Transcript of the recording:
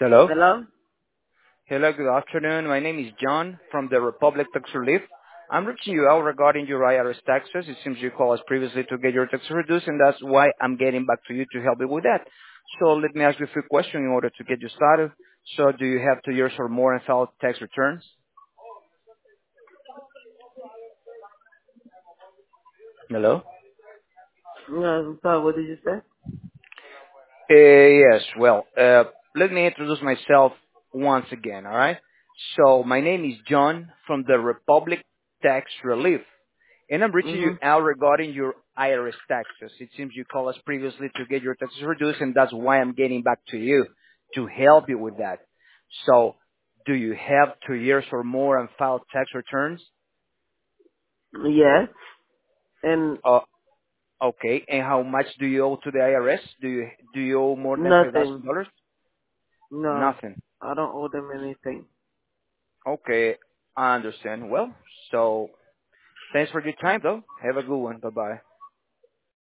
Hello. Hello? Hello, good afternoon. My name is John from the Republic Tax Relief. I'm reaching you out regarding your IRS taxes. It seems you called us previously to get your taxes reduced, and that's why I'm getting back to you to help you with that. So let me ask you a few questions in order to get you started. So do you have 2 years or more and filed tax returns? Hello? No, I'm sorry, what did you say? Yes. Well, let me introduce myself once again, all right? So my name is John from the Republic Tax Relief. And I'm reaching you Mm-hmm. out regarding your IRS taxes. It seems you called us previously to get your taxes reduced, and that's why I'm getting back to you to help you with that. So, do you have 2 years or more and filed tax returns? Yes. And Uh, okay. And how much do you owe to the IRS? Do you owe more than five nothing. thousand dollars? No. Nothing. I don't owe them anything. Okay, I understand. Well, so thanks for your time, though. Have a good one. Bye bye.